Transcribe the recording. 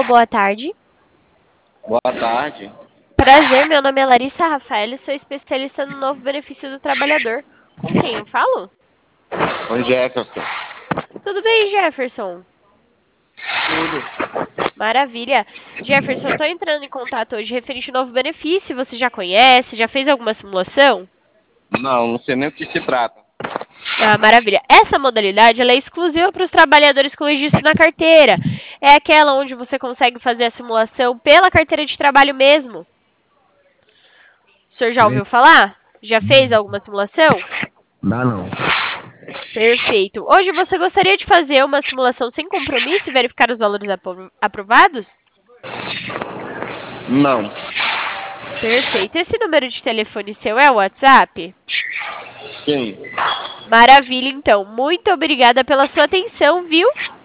Alô, boa tarde. Boa tarde. Prazer, meu nome é Larissa Rafael, sou especialista no novo benefício do trabalhador. Com quem eu falo? Com Jefferson. Tudo bem, Jefferson? Maravilha. Jefferson, eu tô entrando em contato hoje referente ao novo benefício. Você já conhece? Já fez alguma simulação? Não sei nem o que se trata. Ah, maravilha. Essa modalidade ela é exclusiva para os trabalhadores com registro na carteira. É aquela onde você consegue fazer a simulação pela carteira de trabalho mesmo. O senhor já ouviu falar? Já fez alguma simulação? Dá não. Perfeito. Hoje você gostaria de fazer uma simulação sem compromisso e verificar os valores aprovados? Não. Perfeito. Esse número de telefone seu é o WhatsApp? Sim. Maravilha, então. Muito obrigada pela sua atenção, viu?